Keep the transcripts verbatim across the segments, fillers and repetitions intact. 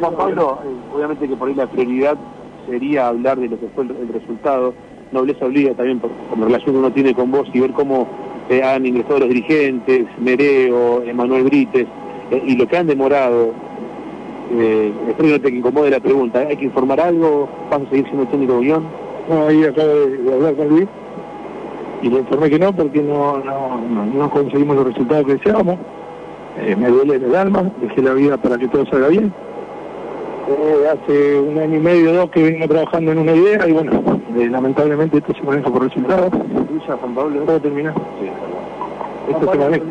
Juan Pablo, eh, obviamente que por ahí la prioridad sería hablar de lo que fue el, el resultado. Nobleza obliga también por, por la relación que uno tiene con vos y ver cómo eh, han ingresado los dirigentes, Mereo, Emanuel Brites, eh, y lo que han demorado. Eh, espero que no te incomode la pregunta. ¿Hay que informar algo? ¿Vas a seguir siendo técnico de Unión? No, ahí acabo de, de hablar con Luis y le informé que no, porque no, no, no, no conseguimos los resultados que deseábamos. Eh, me duele en el alma, dejé la vida para que todo salga bien. Eh, hace un año y medio, dos, que vengo trabajando en una idea y bueno, eh, lamentablemente esto se maneja por resultados. ¿Tuya, Juan Pablo? ¿Puedo terminar? Sí. Esto se maneja.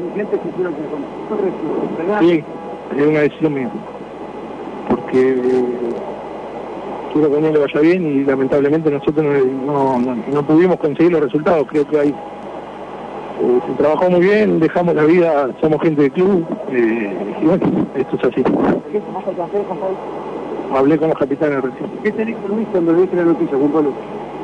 Sí, es una decisión mía. Porque quiero que a él le vaya bien y lamentablemente nosotros no, no, no pudimos conseguir los resultados. Creo que hay eh, se trabajó muy bien, dejamos la vida, somos gente de club eh, y bueno, esto es así. ¿Qué tomaste el café, Juan Pablo? Hablé con los capitanes recién. ¿Qué te dijo Luis cuando le diste la noticia, Juan Pablo?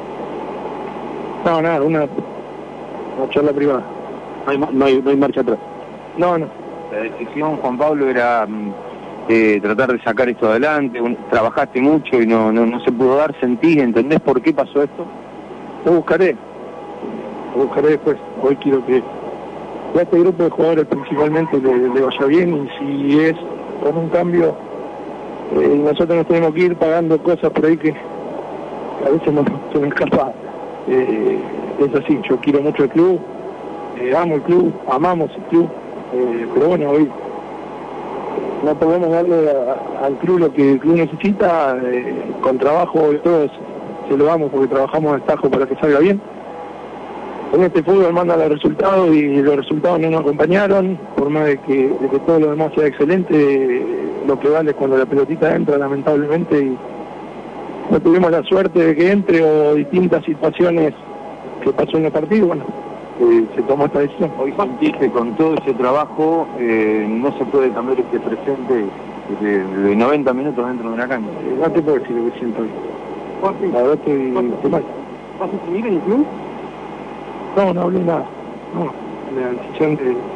No, nada, una, una charla privada. No hay, no, hay, no hay marcha atrás. No, no. La decisión, Juan Pablo, era eh, tratar de sacar esto adelante. Un, trabajaste mucho y no, no, no se pudo dar. ¿Sentís, entendés por qué pasó esto? Lo buscaré. Lo buscaré después. Hoy quiero que a este grupo de jugadores principalmente le, le vaya bien y si es con un cambio, eh, nosotros nos tenemos que ir pagando cosas por ahí que a veces no, se nos escapa. Eh, es así, yo quiero mucho el club, eh, amo el club, amamos el club, eh, pero bueno, hoy no podemos darle a, al club lo que el club necesita, eh, con trabajo y todo se lo damos porque trabajamos a tajo para que salga bien. En este fútbol mandan los resultados y los resultados no nos acompañaron, por más de que, de que todo lo demás sea excelente, lo que vale es cuando la pelotita entra, lamentablemente, y no tuvimos la suerte de que entre o distintas situaciones que pasó en el partido, bueno, eh, se tomó esta decisión. Hoy sentís que con todo ese trabajo eh, no se puede cambiar este presente de, de noventa minutos dentro de una cancha. Eh, no te puedo decir lo que siento hoy. ¿Por qué? La verdad estoy, estoy mal. ¿Vas a seguir en el club? No, no hablé nada. No, la decisión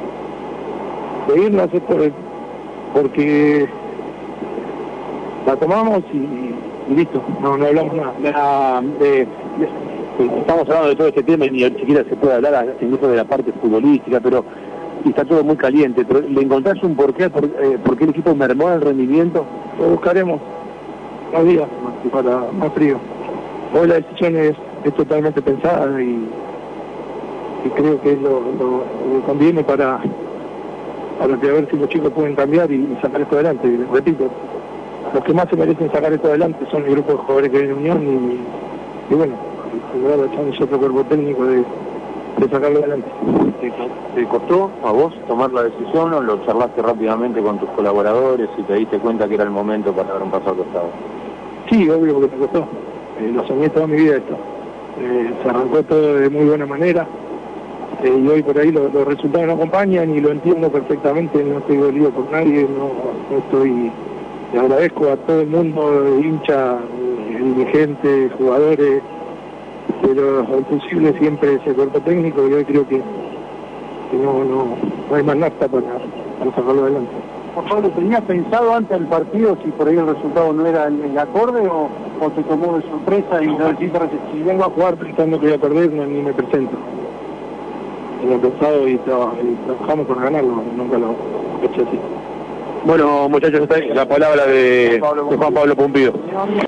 de, de irnos es por, porque la tomamos y, y listo, no, no hablamos nada. La, de, de, estamos hablando de todo este tema y ni siquiera se puede hablar incluso de la parte futbolística, pero y está todo muy caliente. Pero ¿le encontrás un porqué? ¿Por, eh, ¿por qué el equipo mermó el rendimiento? Lo buscaremos más días, para más frío. Hoy la decisión es, es totalmente pensada y, y creo que es lo, lo, lo que conviene para, para que a ver si los chicos pueden cambiar y, y sacar esto adelante. Y, repito, los que más se merecen sacar esto adelante son el grupo de jugadores que hay en Unión y, y bueno, lograr a Chan y otro cuerpo técnico de, de sacarlo adelante. ¿Te costó a vos tomar la decisión o lo charlaste rápidamente con tus colaboradores y te diste cuenta que era el momento para dar un paso al costado? Sí, obvio que me costó. Eh, lo soñé toda mi vida esto. Eh, se arrancó todo de muy buena manera eh, y hoy por ahí lo, los resultados no acompañan y lo entiendo perfectamente, no estoy dolido por nadie, no, no estoy... Le agradezco a todo el mundo, hincha, dirigentes, jugadores, pero el posible siempre es el cuerpo técnico y hoy creo que, que no, no, no hay más nafta para, para sacarlo adelante. Por Pablo, ¿tenías pensado antes del partido si por ahí el resultado no era el, el acorde o, o te tomó de sorpresa y no decidiste resistir? Si vengo a jugar pensando que voy a perder, no, ni me presento. Lo he pensado y, tra y trabajamos por ganarlo, nunca lo he hecho así. Bueno, muchachos, está ahí la palabra de, de Juan Pablo Pumpido.